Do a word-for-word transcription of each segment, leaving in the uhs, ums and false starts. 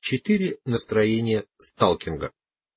Четыре настроения сталкинга.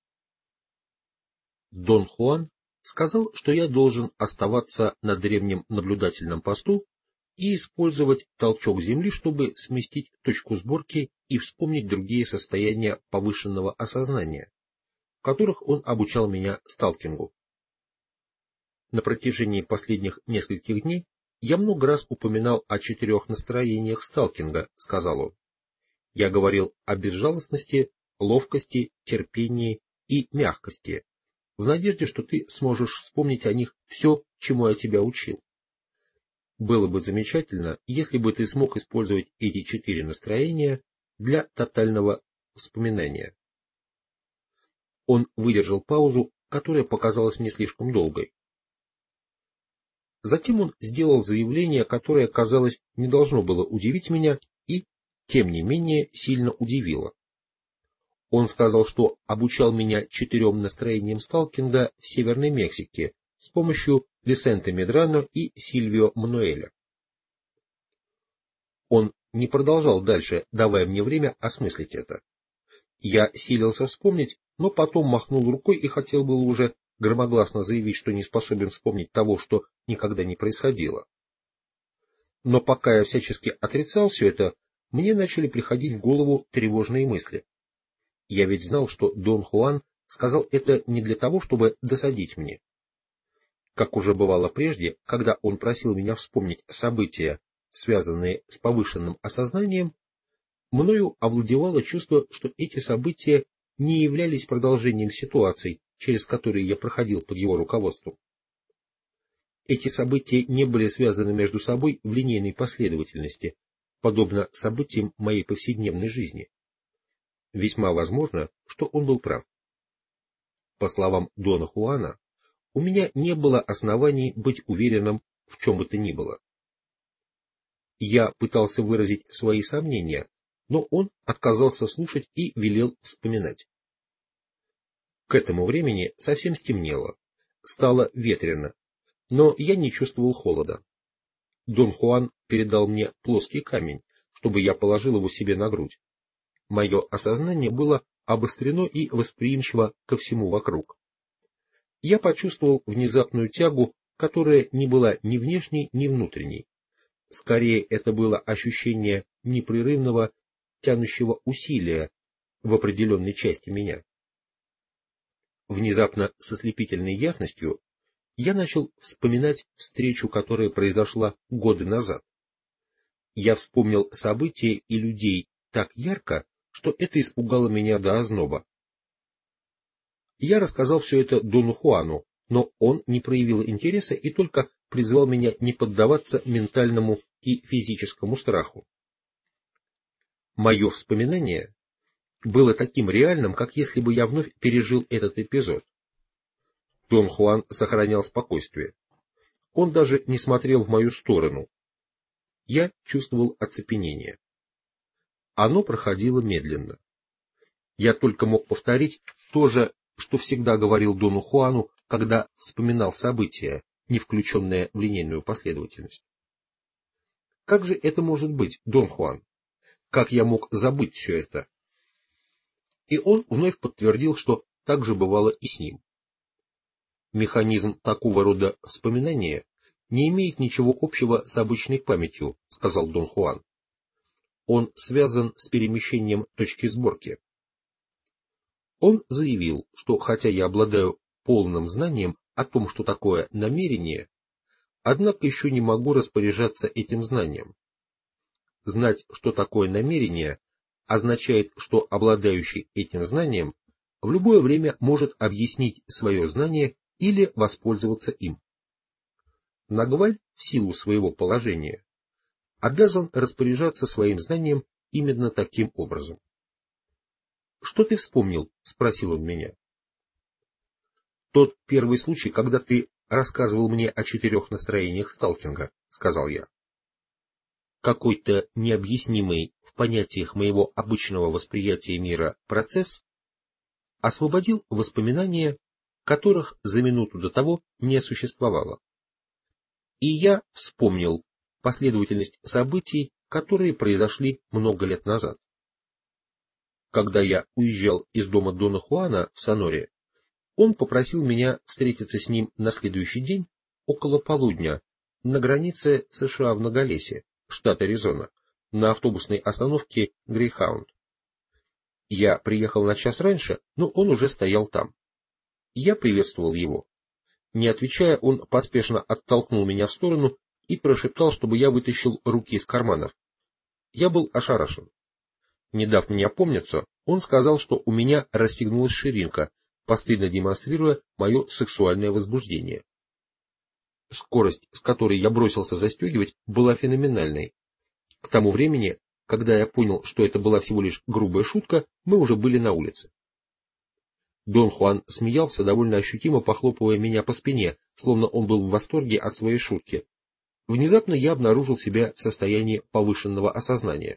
Дон Хуан сказал, что я должен оставаться на древнем наблюдательном посту и использовать толчок земли, чтобы сместить точку сборки и вспомнить другие состояния повышенного осознания, в которых он обучал меня сталкингу. На протяжении последних нескольких дней я много раз упоминал о четырех настроениях сталкинга, сказал он. Я говорил о безжалостности, ловкости, терпении и мягкости, в надежде, что ты сможешь вспомнить о них все, чему я тебя учил. Было бы замечательно, если бы ты смог использовать эти четыре настроения для тотального вспоминания. Он выдержал паузу, которая показалась мне слишком долгой. Затем он сделал заявление, которое, казалось, не должно было удивить меня и, тем не менее, сильно удивило. Он сказал, что обучал меня четырем настроениям сталкинга в Северной Мексике с помощью Висенте Медрано и Сильвио Мануэля. Он не продолжал дальше, давая мне время осмыслить это. Я силился вспомнить, но потом махнул рукой и хотел было уже громогласно заявить, что не способен вспомнить того, что никогда не происходило. Но пока я всячески отрицал все это, мне начали приходить в голову тревожные мысли. Я ведь знал, что Дон Хуан сказал это не для того, чтобы досадить мне. Как уже бывало прежде, когда он просил меня вспомнить события, связанные с повышенным осознанием, мною овладевало чувство, что эти события не являлись продолжением ситуаций, через которые я проходил под его руководством. Эти события не были связаны между собой в линейной последовательности, подобно событиям моей повседневной жизни. Весьма возможно, что он был прав. По словам Дона Хуана, у меня не было оснований быть уверенным в чем бы то ни было. Я пытался выразить свои сомнения, но он отказался слушать и велел вспоминать. К этому времени совсем стемнело, стало ветрено, но я не чувствовал холода. Дон Хуан передал мне плоский камень, чтобы я положил его себе на грудь. Мое осознание было обострено и восприимчиво ко всему вокруг. Я почувствовал внезапную тягу, которая не была ни внешней, ни внутренней. Скорее, это было ощущение непрерывного, тянущего усилия в определенной части меня. Внезапно, с ослепительной ясностью, я начал вспоминать встречу, которая произошла годы назад. Я вспомнил события и людей так ярко, что это испугало меня до озноба. Я рассказал все это Дону Хуану, но он не проявил интереса и только призвал меня не поддаваться ментальному и физическому страху. Мое вспоминание было таким реальным, как если бы я вновь пережил этот эпизод. Дон Хуан сохранял спокойствие. Он даже не смотрел в мою сторону. Я чувствовал оцепенение. Оно проходило медленно. Я только мог повторить то же, что всегда говорил Дону Хуану, когда вспоминал события, не включенные в линейную последовательность. Как же это может быть, Дон Хуан? Как я мог забыть все это? И он вновь подтвердил, что так же бывало и с ним. Механизм такого рода вспоминания не имеет ничего общего с обычной памятью, сказал Дон Хуан. Он связан с перемещением точки сборки. Он заявил, что хотя я обладаю полным знанием о том, что такое намерение, однако еще не могу распоряжаться этим знанием. Знать, что такое намерение, означает, что обладающий этим знанием в любое время может объяснить свое знание или воспользоваться им. Нагваль, в силу своего положения, обязан распоряжаться своим знанием именно таким образом. — Что ты вспомнил? — спросил он меня. — Тот первый случай, когда ты рассказывал мне о четырех настроениях сталкинга, — сказал я. Какой-то необъяснимый в понятиях моего обычного восприятия мира процесс освободил воспоминания, которых за минуту до того не существовало. И я вспомнил последовательность событий, которые произошли много лет назад. Когда я уезжал из дома Дона Хуана в Соноре, он попросил меня встретиться с ним на следующий день около полудня на границе США в Ноголесе, штат Аризона, на автобусной остановке Грейхаунд. Я приехал на час раньше, но он уже стоял там. Я приветствовал его. Не отвечая, он поспешно оттолкнул меня в сторону и прошептал, чтобы я вытащил руки из карманов. Я был ошарашен. Не дав мне опомниться, он сказал, что у меня расстегнулась ширинка, постыдно демонстрируя мое сексуальное возбуждение. Скорость, с которой я бросился застегивать, была феноменальной. К тому времени, когда я понял, что это была всего лишь грубая шутка, мы уже были на улице. Дон Хуан смеялся, довольно ощутимо похлопывая меня по спине, словно он был в восторге от своей шутки. Внезапно я обнаружил себя в состоянии повышенного осознания.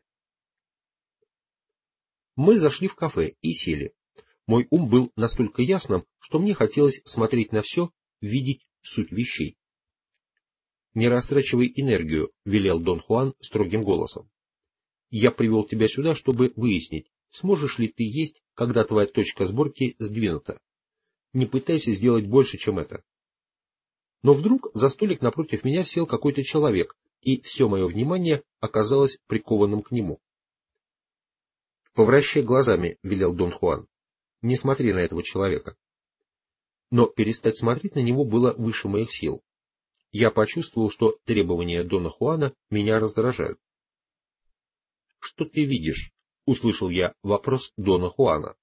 Мы зашли в кафе и сели. Мой ум был настолько ясным, что мне хотелось смотреть на все, видеть суть вещей. «Не растрачивай энергию», — велел Дон Хуан строгим голосом. «Я привел тебя сюда, чтобы выяснить, сможешь ли ты есть, когда твоя точка сборки сдвинута. Не пытайся сделать больше, чем это». Но вдруг за столик напротив меня сел какой-то человек, и все мое внимание оказалось прикованным к нему. «Повращай глазами», — велел Дон Хуан. «Не смотри на этого человека». Но перестать смотреть на него было выше моих сил. Я почувствовал, что требования Дона Хуана меня раздражают. «Что ты видишь?» — услышал я вопрос Дона Хуана.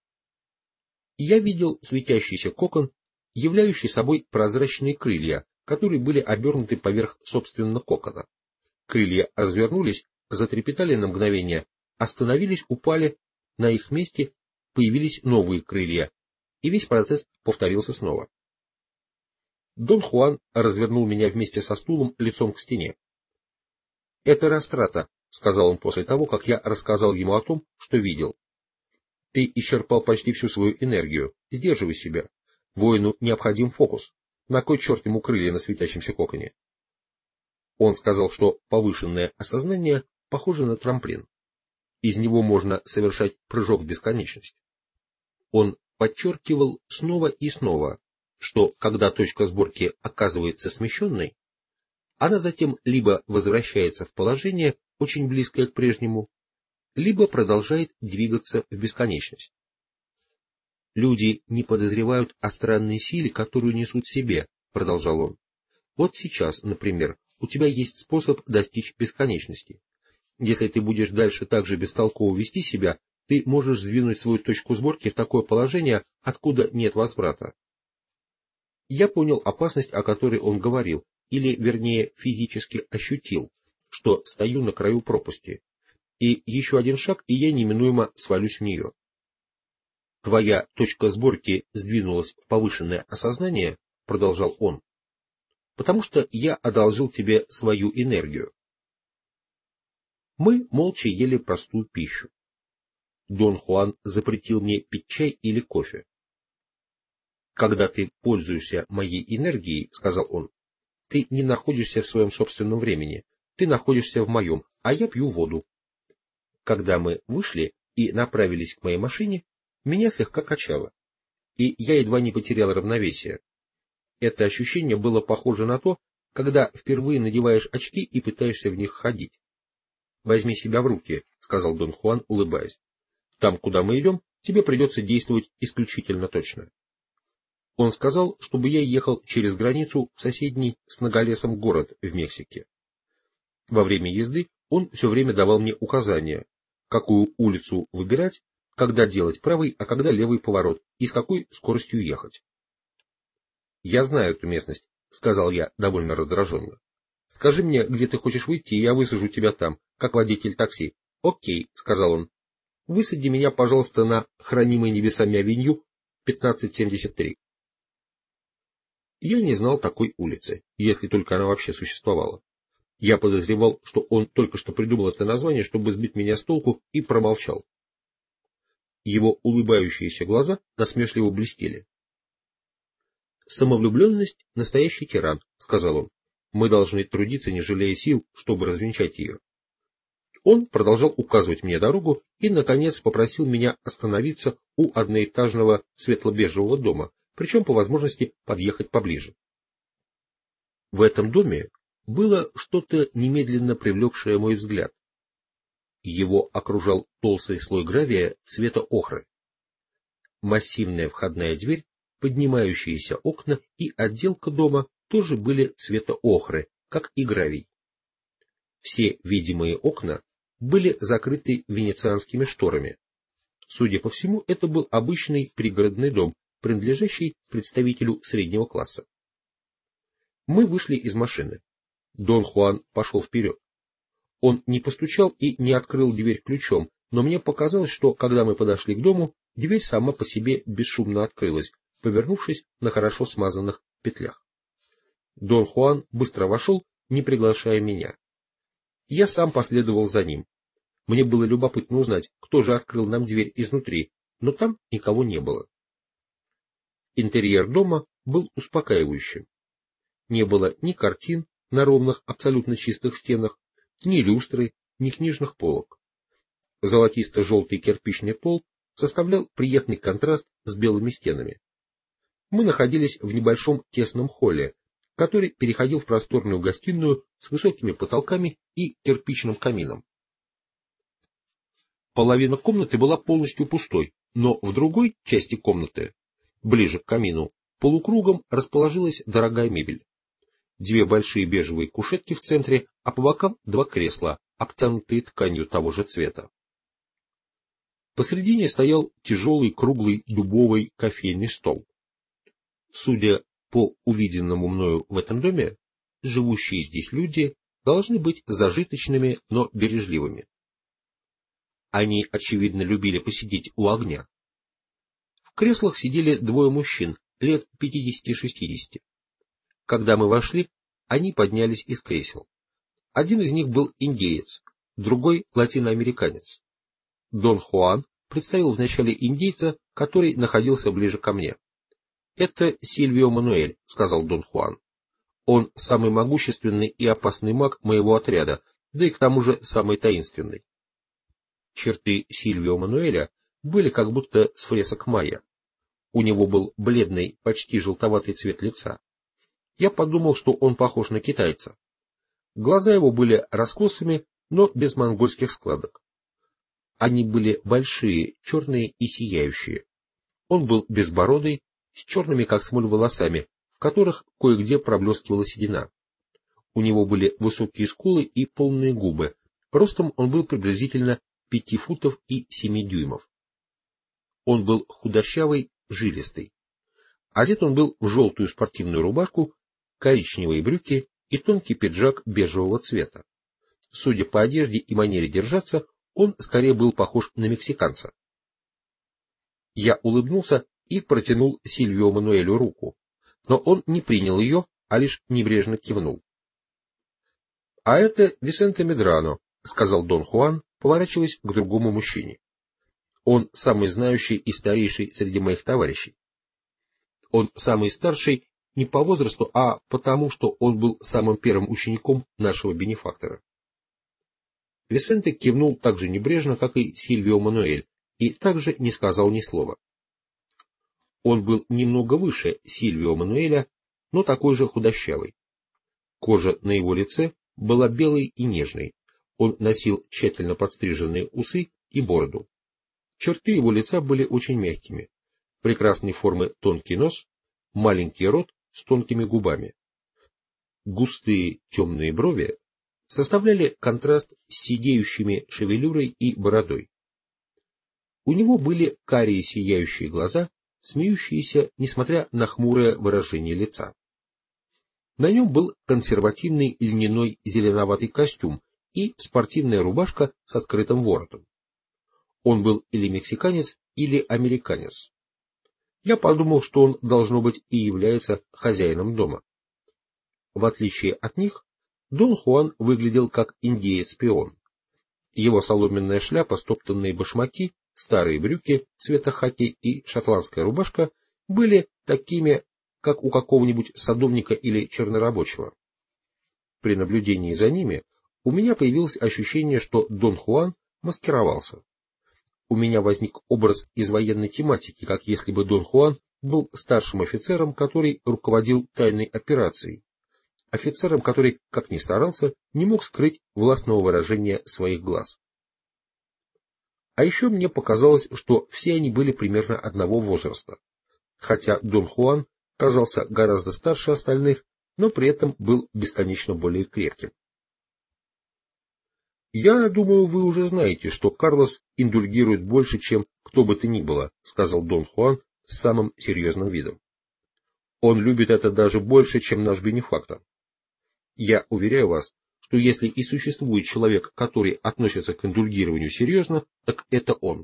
Я видел светящийся кокон, являющий собой прозрачные крылья, которые были обернуты поверх собственно кокона. Крылья развернулись, затрепетали на мгновение, остановились, упали, на их месте появились новые крылья, и весь процесс повторился снова. Дон Хуан развернул меня вместе со стулом лицом к стене. — Это растрата, — сказал он после того, как я рассказал ему о том, что видел. — Ты исчерпал почти всю свою энергию. Сдерживай себя. Воину необходим фокус. На кой черт ему крылья на светящемся коконе? Он сказал, что повышенное осознание похоже на трамплин. Из него можно совершать прыжок в бесконечность. Он подчеркивал снова и снова, что когда точка сборки оказывается смещенной, она затем либо возвращается в положение, очень близкое к прежнему, либо продолжает двигаться в бесконечность. «Люди не подозревают о странной силе, которую несут в себе», — продолжал он. «Вот сейчас, например, у тебя есть способ достичь бесконечности. Если ты будешь дальше так же бестолково вести себя, ты можешь сдвинуть свою точку сборки в такое положение, откуда нет возврата». Я понял опасность, о которой он говорил, или, вернее, физически ощутил, что стою на краю пропасти, и еще один шаг, и я неминуемо свалюсь в нее. «Твоя точка сборки сдвинулась в повышенное осознание», — продолжал он, — «потому что я одолжил тебе свою энергию». Мы молча ели простую пищу. Дон Хуан запретил мне пить чай или кофе. «Когда ты пользуешься моей энергией, — сказал он, — ты не находишься в своем собственном времени, ты находишься в моем, а я пью воду». Когда мы вышли и направились к моей машине, меня слегка качало, и я едва не потерял равновесие. Это ощущение было похоже на то, когда впервые надеваешь очки и пытаешься в них ходить. «Возьми себя в руки», — сказал Дон Хуан, улыбаясь. «Там, куда мы идем, тебе придется действовать исключительно точно». Он сказал, чтобы я ехал через границу в соседний с Ноголесом город в Мексике. Во время езды он все время давал мне указания, какую улицу выбирать, когда делать правый, а когда левый поворот, и с какой скоростью ехать. «Я знаю эту местность», — сказал я довольно раздраженно. «Скажи мне, где ты хочешь выйти, и я высажу тебя там, как водитель такси». «Окей», — сказал он. «Высади меня, пожалуйста, на хранимой небесами авеню пятнадцать семьдесят три». Я не знал такой улицы, если только она вообще существовала. Я подозревал, что он только что придумал это название, чтобы сбить меня с толку, и промолчал. Его улыбающиеся глаза насмешливо блестели. «Самовлюбленность — настоящий тиран», — сказал он. «Мы должны трудиться, не жалея сил, чтобы развенчать ее». Он продолжал указывать мне дорогу и, наконец, попросил меня остановиться у одноэтажного светло-бежевого дома, причем по возможности подъехать поближе. В этом доме было что-то немедленно привлекшее мой взгляд. Его окружал толстый слой гравия цвета охры. Массивная входная дверь, поднимающиеся окна и отделка дома тоже были цвета охры, как и гравий. Все видимые окна были закрыты венецианскими шторами. Судя по всему, это был обычный пригородный дом, принадлежащий представителю среднего класса. Мы вышли из машины. Дон Хуан пошел вперед. Он не постучал и не открыл дверь ключом, но мне показалось, что, когда мы подошли к дому, дверь сама по себе бесшумно открылась, повернувшись на хорошо смазанных петлях. Дон Хуан быстро вошел, не приглашая меня. Я сам последовал за ним. Мне было любопытно узнать, кто же открыл нам дверь изнутри, но там никого не было. Интерьер дома был успокаивающим. Не было ни картин на ровных, абсолютно чистых стенах, ни люстры, ни книжных полок. Золотисто-желтый кирпичный пол составлял приятный контраст с белыми стенами. Мы находились в небольшом тесном холле, который переходил в просторную гостиную с высокими потолками и кирпичным камином. Половина комнаты была полностью пустой, но в другой части комнаты, ближе к камину, полукругом расположилась дорогая мебель. Две большие бежевые кушетки в центре, а по бокам два кресла, обтянутые тканью того же цвета. Посредине стоял тяжелый круглый дубовый кофейный стол. Судя по увиденному мною в этом доме, живущие здесь люди должны быть зажиточными, но бережливыми. Они, очевидно, любили посидеть у огня. В креслах сидели двое мужчин, лет пятидесяти-шестидесяти. Когда мы вошли, они поднялись из кресел. Один из них был индеец, другой — латиноамериканец. Дон Хуан представил вначале индейца, который находился ближе ко мне. — Это Сильвио Мануэль, — сказал Дон Хуан. — Он самый могущественный и опасный маг моего отряда, да и к тому же самый таинственный. Черты Сильвио Мануэля были как будто с фресок майя. У него был бледный, почти желтоватый цвет лица. Я подумал, что он похож на китайца. Глаза его были раскосыми, но без монгольских складок. Они были большие, черные и сияющие. Он был безбородый, с черными как смоль волосами, в которых кое-где проблескивала седина. У него были высокие скулы и полные губы. Ростом он был приблизительно пяти футов и семи дюймов. Он был худощавый, жилистый. Одет он был в желтую спортивную рубашку, коричневые брюки и тонкий пиджак бежевого цвета. Судя по одежде и манере держаться, он скорее был похож на мексиканца. Я улыбнулся и протянул Сильвио Мануэлю руку, но он не принял ее, а лишь небрежно кивнул. — А это Висенте Медрано, — сказал Дон Хуан, поворачиваясь к другому мужчине. — Он самый знающий и старейший среди моих товарищей. Он самый старший не по возрасту, а потому, что он был самым первым учеником нашего бенефактора. Висенте кивнул так же небрежно, как и Сильвио Мануэль, и также не сказал ни слова. Он был немного выше Сильвио Мануэля, но такой же худощавый. Кожа на его лице была белой и нежной. Он носил тщательно подстриженные усы и бороду. Черты его лица были очень мягкими. Прекрасной формы тонкий нос, маленький рот с тонкими губами. Густые темные брови составляли контраст с сидеющими шевелюрой и бородой. У него были карие сияющие глаза, смеющиеся, несмотря на хмурое выражение лица. На нем был консервативный льняной зеленоватый костюм и спортивная рубашка с открытым воротом. Он был или мексиканец, или американец. Я подумал, что он, должно быть, и является хозяином дома. В отличие от них, Дон Хуан выглядел как индеец-пион. Его соломенная шляпа, стоптанные башмаки, старые брюки цвета хаки и шотландская рубашка были такими, как у какого-нибудь садовника или чернорабочего. При наблюдении за ними у меня появилось ощущение, что Дон Хуан маскировался. У меня возник образ из военной тематики, как если бы Дон Хуан был старшим офицером, который руководил тайной операцией, офицером, который, как ни старался, не мог скрыть властного выражения своих глаз. А еще мне показалось, что все они были примерно одного возраста, хотя Дон Хуан казался гораздо старше остальных, но при этом был бесконечно более крепким. «Я думаю, вы уже знаете, что Карлос индульгирует больше, чем кто бы то ни было», — сказал Дон Хуан с самым серьезным видом. «Он любит это даже больше, чем наш бенефактор. Я уверяю вас, что если и существует человек, который относится к индульгированию серьезно, так это он».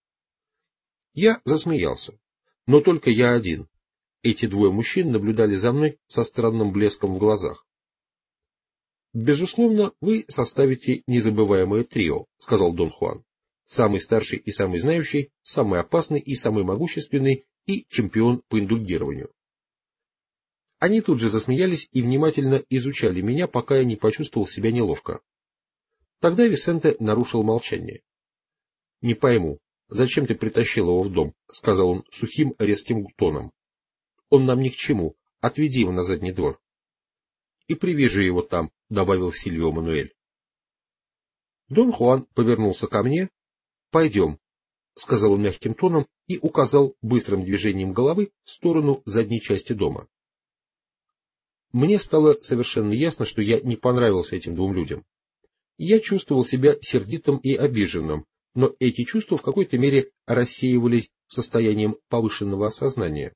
Я засмеялся, но только я один. Эти двое мужчин наблюдали за мной со странным блеском в глазах. «Безусловно, вы составите незабываемое трио», — сказал Дон Хуан. «Самый старший и самый знающий, самый опасный и самый могущественный, и чемпион по индульгированию». Они тут же засмеялись и внимательно изучали меня, пока я не почувствовал себя неловко. Тогда Висенте нарушил молчание. «Не пойму, зачем ты притащил его в дом?» — сказал он сухим резким тоном. «Он нам ни к чему. Отведи его на задний двор». «И привяжи его там», — добавил Сильвио Мануэль. Дон Хуан повернулся ко мне. «Пойдем», — сказал он мягким тоном и указал быстрым движением головы в сторону задней части дома. Мне стало совершенно ясно, что я не понравился этим двум людям. Я чувствовал себя сердитым и обиженным, но эти чувства в какой-то мере рассеивались состоянием повышенного осознания.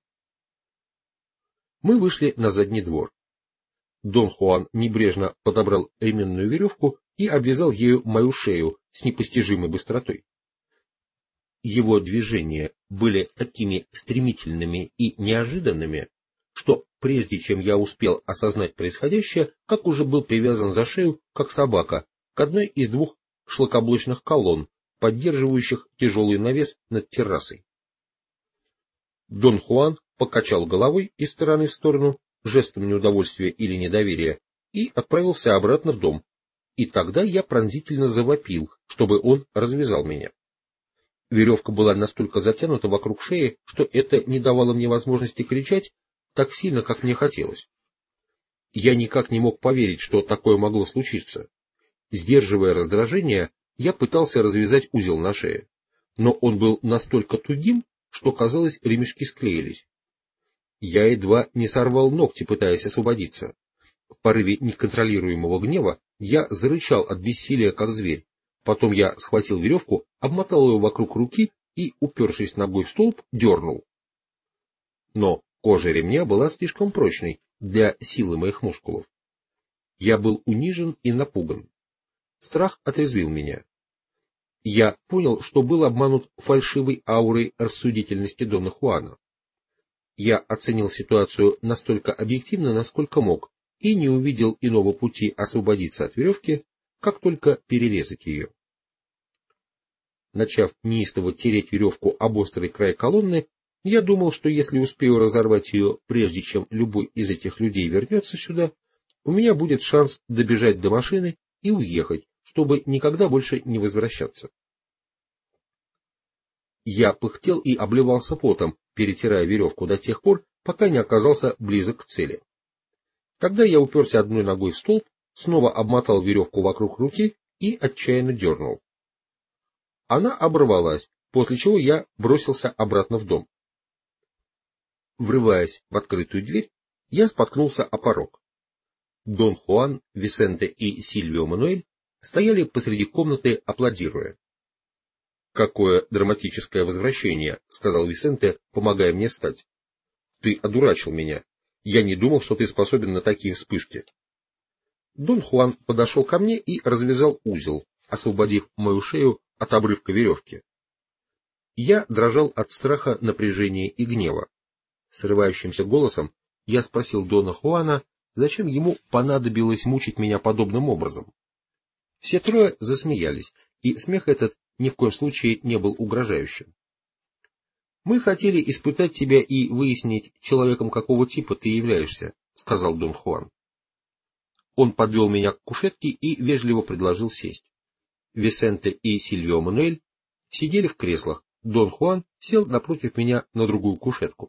Мы вышли на задний двор. Дон Хуан небрежно подобрал ременную веревку и обвязал ею мою шею с непостижимой быстротой. Его движения были такими стремительными и неожиданными, что прежде чем я успел осознать происходящее, как уже был привязан за шею, как собака, к одной из двух шлакоблочных колонн, поддерживающих тяжелый навес над террасой. Дон Хуан покачал головой из стороны в сторону, жестом неудовольствия или недоверия, и отправился обратно в дом. И тогда я пронзительно завопил, чтобы он развязал меня. Веревка была настолько затянута вокруг шеи, что это не давало мне возможности кричать так сильно, как мне хотелось. Я никак не мог поверить, что такое могло случиться. Сдерживая раздражение, я пытался развязать узел на шее, но он был настолько тугим, что, казалось, ремешки склеились. Я едва не сорвал ногти, пытаясь освободиться. В порыве неконтролируемого гнева я зарычал от бессилия, как зверь. Потом я схватил веревку, обмотал ее вокруг руки и, упершись ногой в столб, дернул. Но кожа ремня была слишком прочной для силы моих мускулов. Я был унижен и напуган. Страх отрезвил меня. Я понял, что был обманут фальшивой аурой рассудительности Дона Хуана. Я оценил ситуацию настолько объективно, насколько мог, и не увидел иного пути освободиться от веревки, как только перерезать ее. Начав неистово тереть веревку об острый край колонны, я думал, что если успею разорвать ее, прежде чем любой из этих людей вернется сюда, у меня будет шанс добежать до машины и уехать, чтобы никогда больше не возвращаться. Я пыхтел и обливался потом, перетирая веревку до тех пор, пока не оказался близок к цели. Тогда я уперся одной ногой в столб, снова обмотал веревку вокруг руки и отчаянно дернул. Она оборвалась, после чего я бросился обратно в дом. Врываясь в открытую дверь, я споткнулся о порог. Дон Хуан, Висенте и Сильвио Мануэль стояли посреди комнаты, аплодируя. — Какое драматическое возвращение, — сказал Висенте, помогая мне встать. — Ты одурачил меня. Я не думал, что ты способен на такие вспышки. Дон Хуан подошел ко мне и развязал узел, освободив мою шею от обрывка веревки. Я дрожал от страха, напряжения и гнева. Срывающимся голосом я спросил Дона Хуана, зачем ему понадобилось мучить меня подобным образом. Все трое засмеялись, и смех этот ни в коем случае не был угрожающим. — Мы хотели испытать тебя и выяснить, человеком какого типа ты являешься, — сказал Дон Хуан. Он подвел меня к кушетке и вежливо предложил сесть. Висенте и Сильвио Мануэль сидели в креслах, Дон Хуан сел напротив меня на другую кушетку.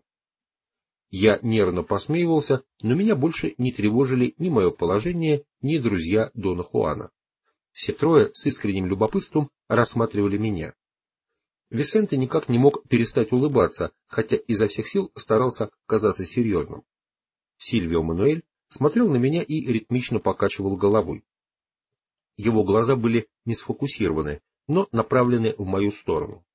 Я нервно посмеивался, но меня больше не тревожили ни мое положение, ни друзья Дона Хуана. Все трое с искренним любопытством рассматривали меня. Висенте никак не мог перестать улыбаться, хотя изо всех сил старался казаться серьезным. Сильвио Мануэль смотрел на меня и ритмично покачивал головой. Его глаза были не сфокусированы, но направлены в мою сторону.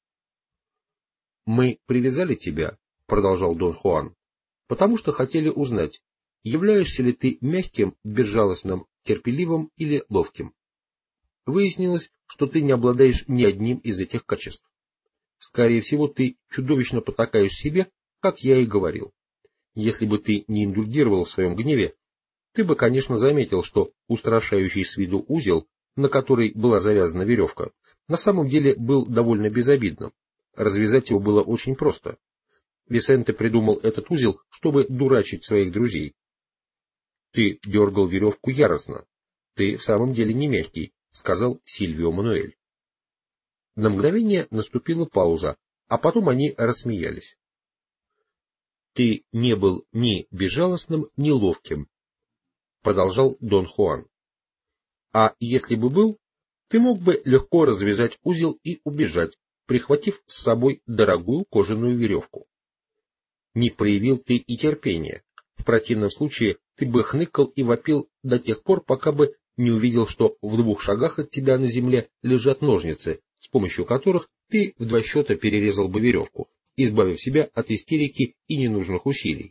«Мы привязали тебя», — продолжал Дон Хуан, — «потому что хотели узнать, являешься ли ты мягким, безжалостным, терпеливым или ловким. Выяснилось, что ты не обладаешь ни одним из этих качеств. Скорее всего, ты чудовищно потакаешь себе, как я и говорил. Если бы ты не индульгировал в своем гневе, ты бы, конечно, заметил, что устрашающий с виду узел, на который была завязана веревка, на самом деле был довольно безобидным. Развязать его было очень просто. Висенте придумал этот узел, чтобы дурачить своих друзей. Ты дергал веревку яростно. Ты в самом деле не мягкий, — сказал Сильвио Мануэль. На мгновение наступила пауза, а потом они рассмеялись. Ты не был ни безжалостным, ни ловким, — продолжал Дон Хуан. А если бы был, ты мог бы легко развязать узел и убежать, прихватив с собой дорогую кожаную веревку. Не проявил ты и терпения. В противном случае ты бы хныкал и вопил до тех пор, пока бы не увидел, что в двух шагах от тебя на земле лежат ножницы, с помощью которых ты в два счета перерезал бы веревку, избавив себя от истерики и ненужных усилий.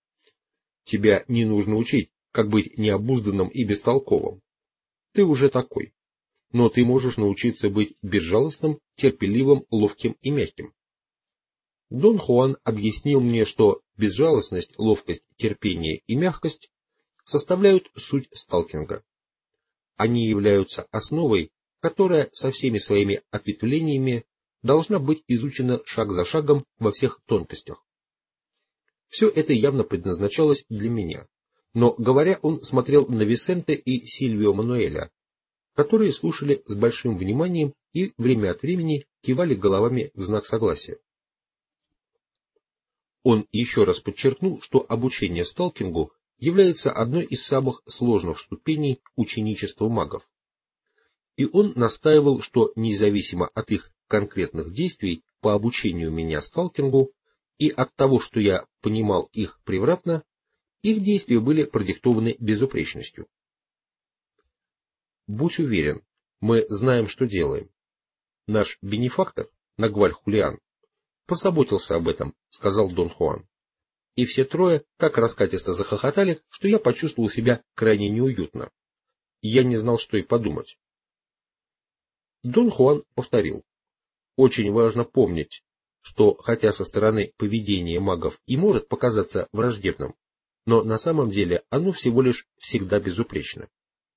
Тебя не нужно учить, как быть необузданным и бестолковым. Ты уже такой. Но ты можешь научиться быть безжалостным, терпеливым, ловким и мягким. Дон Хуан объяснил мне, что безжалостность, ловкость, терпение и мягкость составляют суть сталкинга. Они являются основой, которая со всеми своими ответвлениями должна быть изучена шаг за шагом во всех тонкостях. Все это явно предназначалось для меня, но, говоря, он смотрел на Висенте и Сильвио Мануэля, которые слушали с большим вниманием и время от времени кивали головами в знак согласия. Он еще раз подчеркнул, что обучение сталкингу является одной из самых сложных ступеней ученичества магов. И он настаивал, что независимо от их конкретных действий по обучению меня сталкингу и от того, что я понимал их превратно, их действия были продиктованы безупречностью. Будь уверен, мы знаем, что делаем. Наш бенефактор, Нагваль Хулиан, позаботился об этом, сказал Дон Хуан. И все трое так раскатисто захохотали, что я почувствовал себя крайне неуютно. Я не знал, что и подумать. Дон Хуан повторил. Очень важно помнить, что хотя со стороны поведение магов и может показаться враждебным, но на самом деле оно всего лишь всегда безупречно.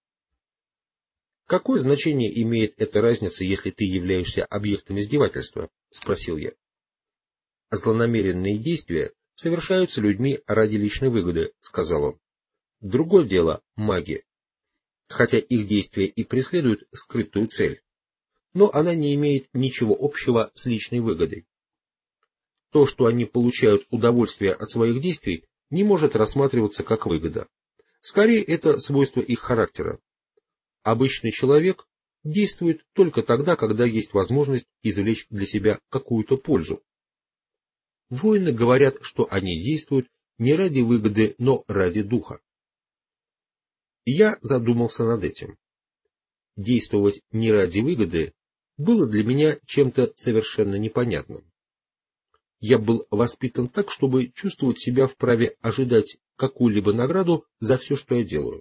«Какое значение имеет эта разница, если ты являешься объектом издевательства?» — спросил я. «Злонамеренные действия совершаются людьми ради личной выгоды», — сказал он. «Другое дело — маги. Хотя их действия и преследуют скрытую цель, но она не имеет ничего общего с личной выгодой. То, что они получают удовольствие от своих действий, не может рассматриваться как выгода. Скорее, это свойство их характера. Обычный человек действует только тогда, когда есть возможность извлечь для себя какую-то пользу. Воины говорят, что они действуют не ради выгоды, но ради духа. Я задумался над этим. Действовать не ради выгоды было для меня чем-то совершенно непонятным. Я был воспитан так, чтобы чувствовать себя вправе ожидать какую-либо награду за все, что я делаю.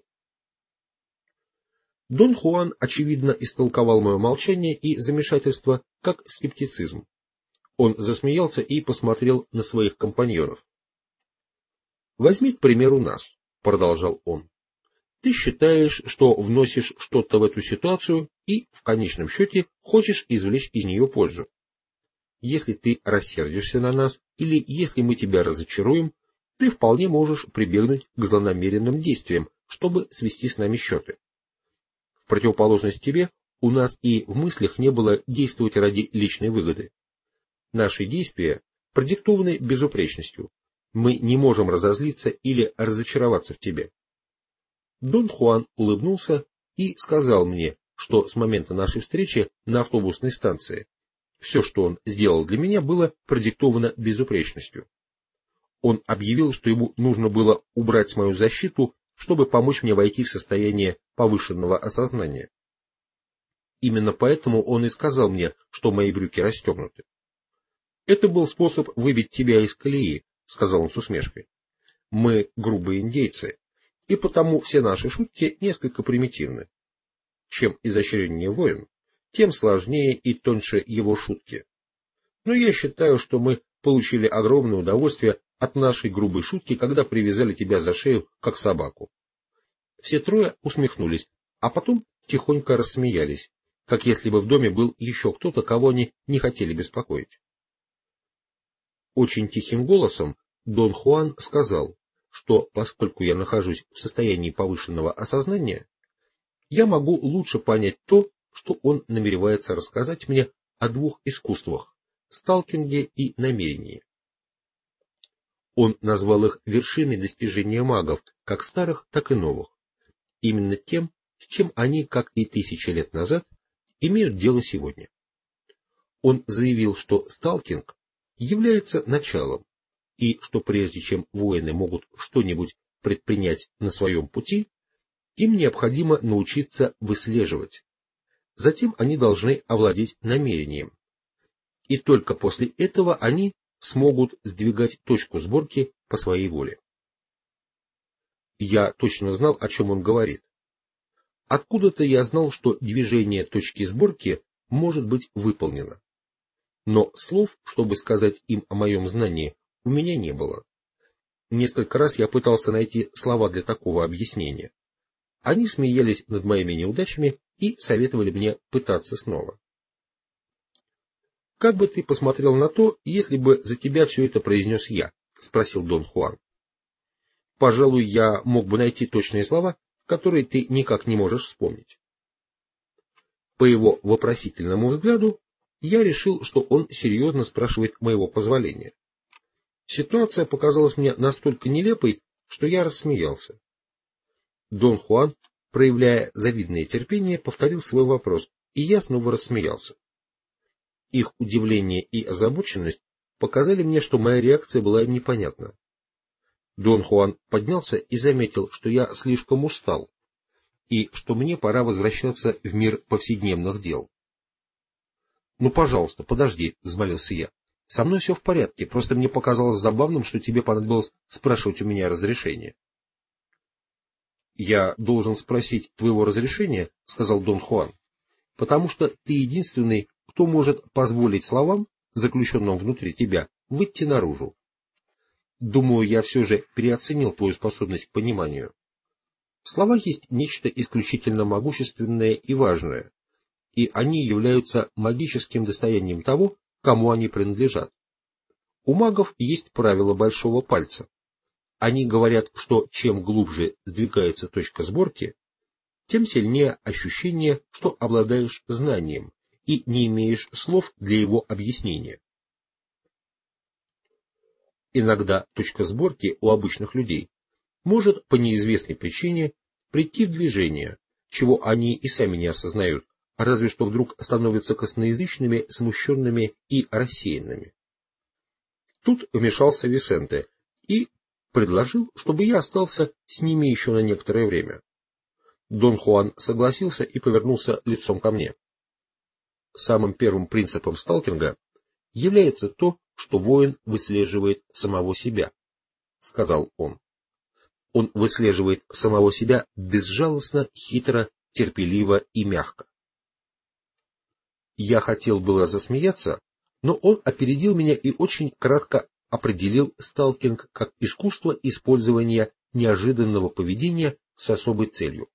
Дон Хуан, очевидно, истолковал мое молчание и замешательство как скептицизм. Он засмеялся и посмотрел на своих компаньонов. «Возьми, к примеру, нас», — продолжал он. «Ты считаешь, что вносишь что-то в эту ситуацию и, в конечном счете, хочешь извлечь из нее пользу. Если ты рассердишься на нас или если мы тебя разочаруем, ты вполне можешь прибегнуть к злонамеренным действиям, чтобы свести с нами счеты. В противоположность тебе, у нас и в мыслях не было действовать ради личной выгоды. Наши действия продиктованы безупречностью. Мы не можем разозлиться или разочароваться в тебе. Дон Хуан улыбнулся и сказал мне, что с момента нашей встречи на автобусной станции все, что он сделал для меня, было продиктовано безупречностью. Он объявил, что ему нужно было убрать мою защиту, чтобы помочь мне войти в состояние повышенного осознания. Именно поэтому он и сказал мне, что мои брюки расстегнуты. «Это был способ выбить тебя из колеи», — сказал он с усмешкой. «Мы грубые индейцы, и потому все наши шутки несколько примитивны. Чем изощреннее воин, тем сложнее и тоньше его шутки. Но я считаю, что мы получили огромное удовольствие от нашей грубой шутки, когда привязали тебя за шею, как собаку». Все трое усмехнулись, а потом тихонько рассмеялись, как если бы в доме был еще кто-то, кого они не хотели беспокоить. Очень тихим голосом Дон Хуан сказал, что поскольку я нахожусь в состоянии повышенного осознания, я могу лучше понять то, что он намеревается рассказать мне о двух искусствах – сталкинге и намерении. Он назвал их вершиной достижения магов, как старых, так и новых, именно тем, с чем они, как и тысячи лет назад, имеют дело сегодня. Он заявил, что сталкинг является началом, и что прежде чем воины могут что-нибудь предпринять на своем пути, им необходимо научиться выслеживать. Затем они должны овладеть намерением. И только после этого они смогут сдвигать точку сборки по своей воле. Я точно знал, о чем он говорит. Откуда-то я знал, что движение точки сборки может быть выполнено. Но слов, чтобы сказать им о моем знании, у меня не было. Несколько раз я пытался найти слова для такого объяснения. Они смеялись над моими неудачами и советовали мне пытаться снова. «Как бы ты посмотрел на то, если бы за тебя все это произнес я?» — спросил Дон Хуан. «Пожалуй, я мог бы найти точные слова, которые ты никак не можешь вспомнить». По его вопросительному взгляду я решил, что он серьезно спрашивает моего позволения. Ситуация показалась мне настолько нелепой, что я рассмеялся. Дон Хуан, проявляя завидное терпение, повторил свой вопрос, и я снова рассмеялся. Их удивление и озабоченность показали мне, что моя реакция была им непонятна. Дон Хуан поднялся и заметил, что я слишком устал, и что мне пора возвращаться в мир повседневных дел. «Ну, пожалуйста, подожди», — взмолился я. «Со мной все в порядке, просто мне показалось забавным, что тебе понадобилось спрашивать у меня разрешение». «Я должен спросить твоего разрешения», — сказал Дон Хуан, «потому что ты единственный, кто может позволить словам, заключенным внутри тебя, выйти наружу. Думаю, я все же переоценил твою способность к пониманию. Слова есть нечто исключительно могущественное и важное, и они являются магическим достоянием того, кому они принадлежат. У магов есть правило большого пальца. Они говорят, что чем глубже сдвигается точка сборки, тем сильнее ощущение, что обладаешь знанием и не имеешь слов для его объяснения. Иногда точка сборки у обычных людей может по неизвестной причине прийти в движение, чего они и сами не осознают, разве что вдруг становятся косноязычными, смущенными и рассеянными. Тут вмешался Висенте и предложил, чтобы я остался с ними еще на некоторое время. Дон Хуан согласился и повернулся лицом ко мне. Самым первым принципом сталкинга является то, что воин выслеживает самого себя, — сказал он. Он выслеживает самого себя безжалостно, хитро, терпеливо и мягко. Я хотел было засмеяться, но он опередил меня и очень кратко определил сталкинг как искусство использования неожиданного поведения с особой целью.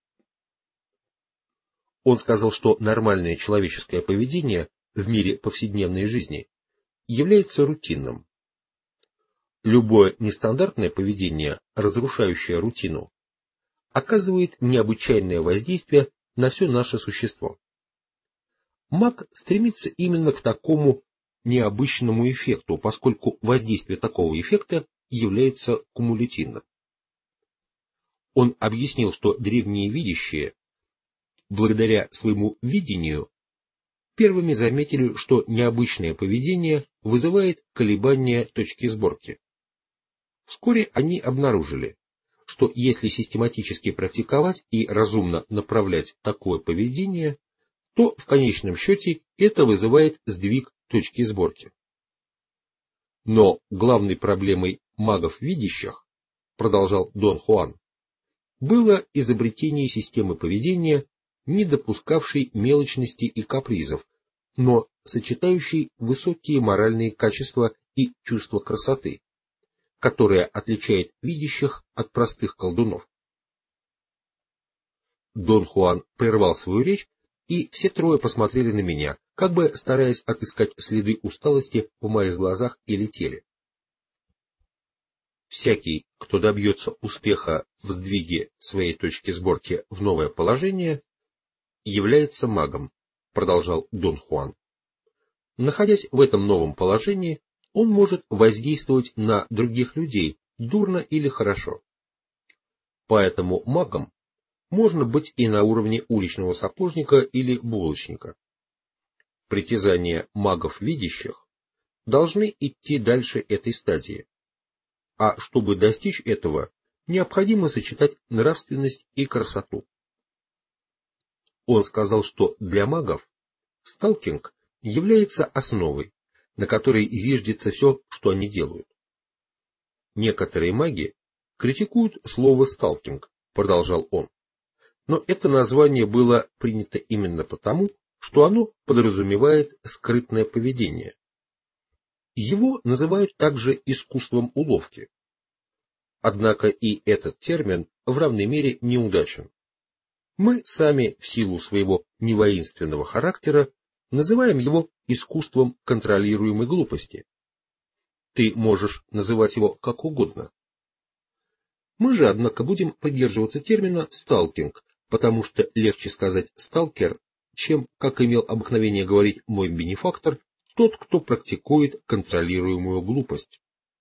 Он сказал, что нормальное человеческое поведение в мире повседневной жизни является рутинным. Любое нестандартное поведение, разрушающее рутину, оказывает необычайное воздействие на все наше существо. Маг стремится именно к такому необычному эффекту, поскольку воздействие такого эффекта является кумулятивным. Он объяснил, что древние видящие, благодаря своему видению, первыми заметили, что необычное поведение вызывает колебания точки сборки. Вскоре они обнаружили, что если систематически практиковать и разумно направлять такое поведение, то в конечном счете это вызывает сдвиг точки сборки. Но главной проблемой магов-видящих, продолжал Дон Хуан, было изобретение системы поведения, не допускавшей мелочности и капризов, но сочетающей высокие моральные качества и чувство красоты, которое отличает видящих от простых колдунов. Дон Хуан прервал свою речь, и все трое посмотрели на меня, как бы стараясь отыскать следы усталости в моих глазах или теле. Всякий, кто добьется успеха в сдвиге своей точки сборки в новое положение, является магом, продолжал Дон Хуан. Находясь в этом новом положении, он может воздействовать на других людей, дурно или хорошо. Поэтому магом можно быть и на уровне уличного сапожника или булочника. Притязания магов-видящих должны идти дальше этой стадии. А чтобы достичь этого, необходимо сочетать нравственность и красоту. Он сказал, что для магов сталкинг является основой, на которой зиждется все, что они делают. Некоторые маги критикуют слово «сталкинг», продолжал он, но это название было принято именно потому, что оно подразумевает скрытное поведение. Его называют также искусством уловки. Однако и этот термин в равной мере неудачен. Мы сами в силу своего невоинственного характера называем его искусством контролируемой глупости. Ты можешь называть его как угодно. Мы же, однако, будем придерживаться термина «сталкинг», потому что легче сказать «сталкер», чем, как имел обыкновение говорить мой бенефактор, тот, кто практикует контролируемую глупость.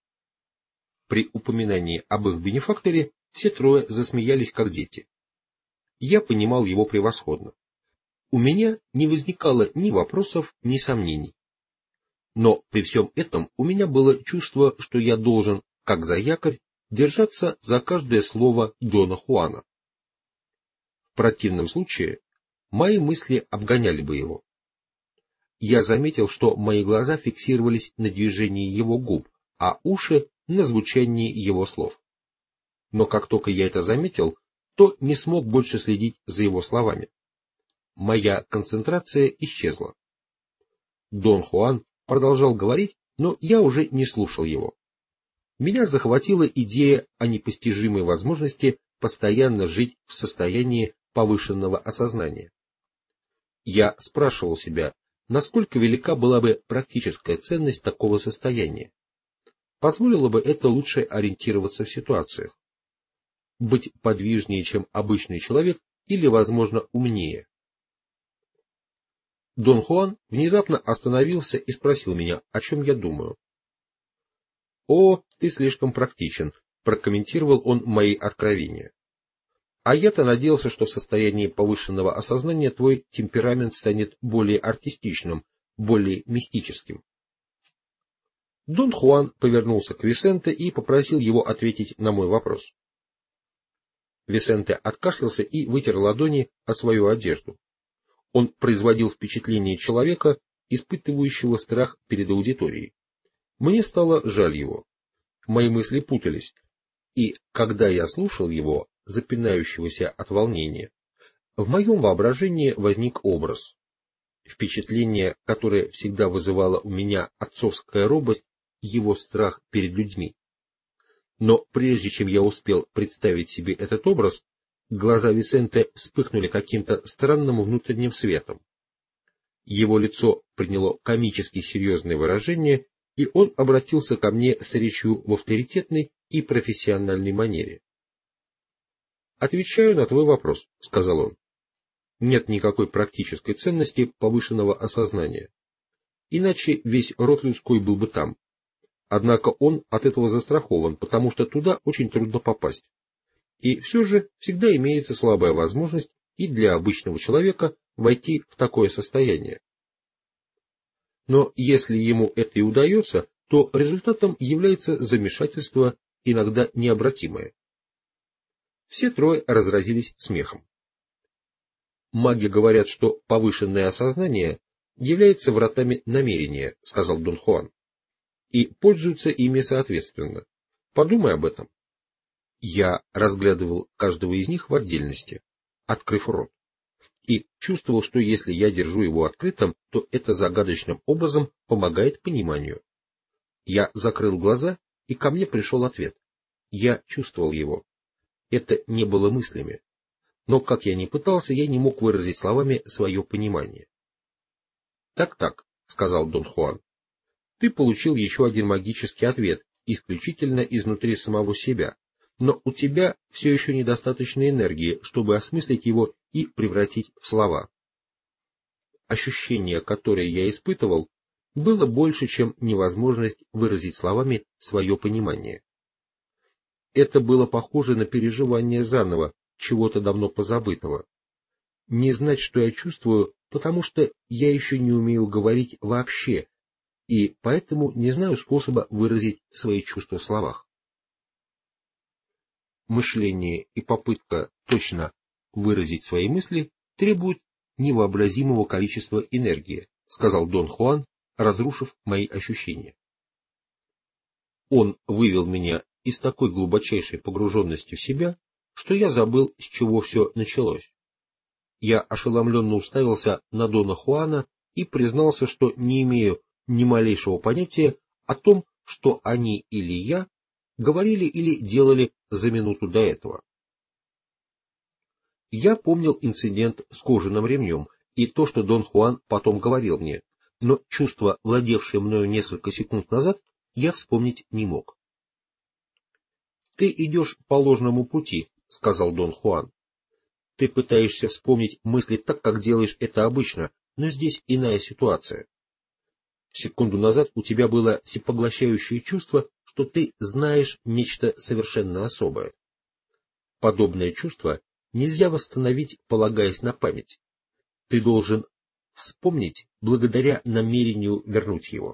При упоминании об их бенефакторе все трое засмеялись, как дети. Я понимал его превосходно. У меня не возникало ни вопросов, ни сомнений. Но при всем этом у меня было чувство, что я должен, как за якорь, держаться за каждое слово Дона Хуана. В противном случае мои мысли обгоняли бы его. Я заметил, что мои глаза фиксировались на движении его губ, а уши на звучании его слов. Но как только я это заметил, то не смог больше следить за его словами. Моя концентрация исчезла. Дон Хуан продолжал говорить, но я уже не слушал его. Меня захватила идея о непостижимой возможности постоянно жить в состоянии повышенного осознания. Я спрашивал себя, насколько велика была бы практическая ценность такого состояния. Позволило бы это лучше ориентироваться в ситуациях. Быть подвижнее, чем обычный человек, или, возможно, умнее. Дон Хуан внезапно остановился и спросил меня, о чем я думаю. «О, ты слишком практичен», — прокомментировал он мои откровения. «А я-то надеялся, что в состоянии повышенного осознания твой темперамент станет более артистичным, более мистическим». Дон Хуан повернулся к Висенте и попросил его ответить на мой вопрос. Висенте откашлялся и вытер ладони о свою одежду. Он производил впечатление человека, испытывающего страх перед аудиторией. Мне стало жаль его. Мои мысли путались, и, когда я слушал его, запинающегося от волнения, в моем воображении возник образ. Впечатление, которое всегда вызывало у меня отцовская робость, его страх перед людьми. Но прежде чем я успел представить себе этот образ, глаза Висенте вспыхнули каким-то странным внутренним светом. Его лицо приняло комически серьезное выражение, и он обратился ко мне с речью в авторитетной и профессиональной манере. «Отвечаю на твой вопрос», — сказал он. «Нет никакой практической ценности повышенного осознания. Иначе весь род людской был бы там. Однако он от этого застрахован, потому что туда очень трудно попасть. И все же всегда имеется слабая возможность и для обычного человека войти в такое состояние. Но если ему это и удается, то результатом является замешательство, иногда необратимое». Все трое разразились смехом. «Маги говорят, что повышенное осознание является вратами намерения», — сказал Дон Хуан, — «и пользуются ими соответственно. Подумай об этом». Я разглядывал каждого из них в отдельности, открыв рот, и чувствовал, что если я держу его открытым, то это загадочным образом помогает пониманию. Я закрыл глаза, и ко мне пришел ответ. Я чувствовал его. Это не было мыслями. Но, как я ни пытался, я не мог выразить словами свое понимание. «Так-так», — сказал Дон Хуан, — «ты получил еще один магический ответ, исключительно изнутри самого себя, но у тебя все еще недостаточно энергии, чтобы осмыслить его и превратить в слова». Ощущение, которое я испытывал, было больше, чем невозможность выразить словами свое понимание. Это было похоже на переживание заново чего-то давно позабытого. Не знать, что я чувствую, потому что я еще не умею говорить вообще, и поэтому не знаю способа выразить свои чувства в словах. Мышление и попытка точно выразить свои мысли требуют невообразимого количества энергии, сказал Дон Хуан, разрушив мои ощущения. Он вывел меня из такой глубочайшей погруженности в себя, что я забыл, с чего все началось. Я ошеломленно уставился на Дона Хуана и признался, что не имею ни малейшего понятия о том, что они или я говорили или делали за минуту до этого. Я помнил инцидент с кожаным ремнем и то, что Дон Хуан потом говорил мне, но чувство, владевшее мною несколько секунд назад, я вспомнить не мог. «Ты идешь по ложному пути», — сказал Дон Хуан. «Ты пытаешься вспомнить мысли так, как делаешь это обычно, но здесь иная ситуация. Секунду назад у тебя было всепоглощающее чувство, что ты знаешь нечто совершенно особое. Подобное чувство нельзя восстановить, полагаясь на память. Ты должен вспомнить благодаря намерению вернуть его».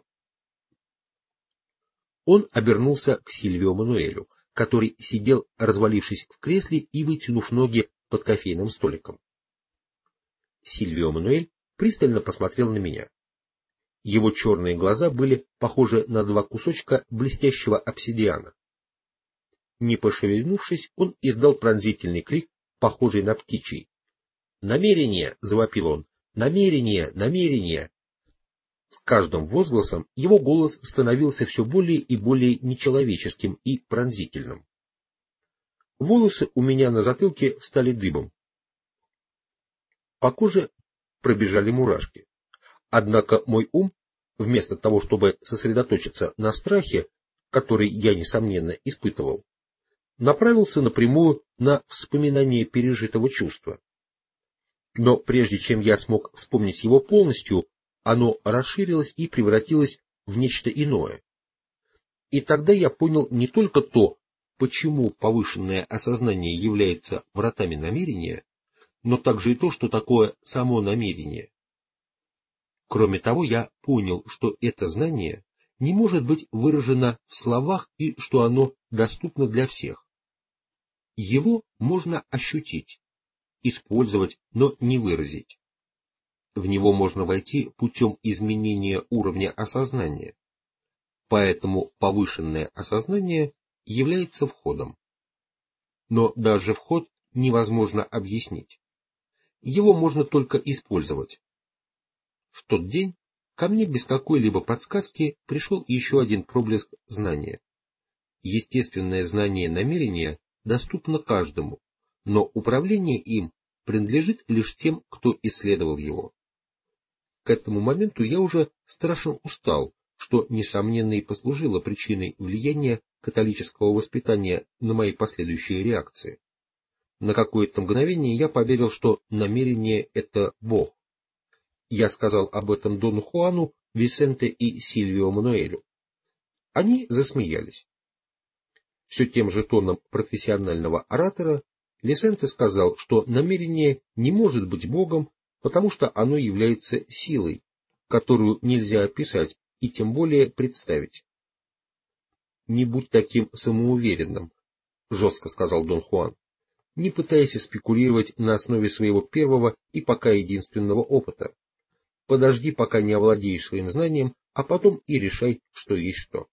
Он обернулся к Сильвио Мануэлю, который сидел, развалившись в кресле и вытянув ноги под кофейным столиком. Сильвио Мануэль пристально посмотрел на меня. Его черные глаза были похожи на два кусочка блестящего обсидиана. Не пошевельнувшись, он издал пронзительный крик, похожий на птичий. «Намерение!» — завопил он. «Намерение! Намерение!» С каждым возгласом его голос становился все более и более нечеловеческим и пронзительным. Волосы у меня на затылке встали дыбом. По коже пробежали мурашки. Однако мой ум, вместо того, чтобы сосредоточиться на страхе, который я, несомненно, испытывал, направился напрямую на вспоминание пережитого чувства. Но прежде чем я смог вспомнить его полностью, оно расширилось и превратилось в нечто иное. И тогда я понял не только то, почему повышенное осознание является вратами намерения, но также и то, что такое само намерение. Кроме того, я понял, что это знание не может быть выражено в словах и что оно доступно для всех. Его можно ощутить, использовать, но не выразить. В него можно войти путем изменения уровня осознания. Поэтому повышенное осознание является входом. Но даже вход невозможно объяснить. Его можно только использовать. В тот день ко мне без какой-либо подсказки пришел еще один проблеск знания. Естественное знание намерения доступно каждому, но управление им принадлежит лишь тем, кто исследовал его. К этому моменту я уже страшно устал, что, несомненно, и послужило причиной влияния католического воспитания на мои последующие реакции. На какое-то мгновение я поверил, что намерение — это Бог. Я сказал об этом Дону Хуану, Висенте и Сильвио Мануэлю. Они засмеялись. Все тем же тоном профессионального оратора Висенте сказал, что намерение не может быть Богом, потому что оно является силой, которую нельзя описать и тем более представить. «Не будь таким самоуверенным», — жестко сказал Дон Хуан. «Не пытайся спекулировать на основе своего первого и пока единственного опыта. Подожди, пока не овладеешь своим знанием, а потом и решай, что есть что».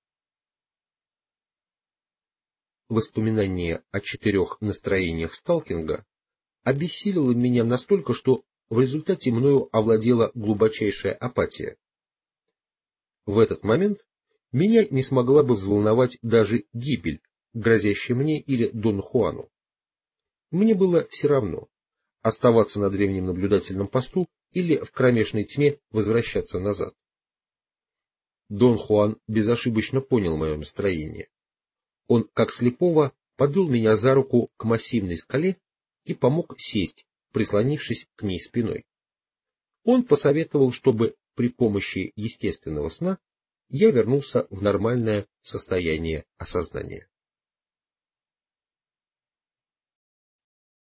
Воспоминание о четырех настроениях сталкинга обессилило меня настолько, что в результате мною овладела глубочайшая апатия. В этот момент меня не смогла бы взволновать даже гибель, грозящая мне или Дону Хуану. Мне было все равно, оставаться на древнем наблюдательном посту или в кромешной тьме возвращаться назад. Дон Хуан безошибочно понял мое настроение. Он, как слепого, подвел меня за руку к массивной скале и помог сесть, прислонившись к ней спиной. Он посоветовал, чтобы при помощи естественного сна я вернулся в нормальное состояние осознания.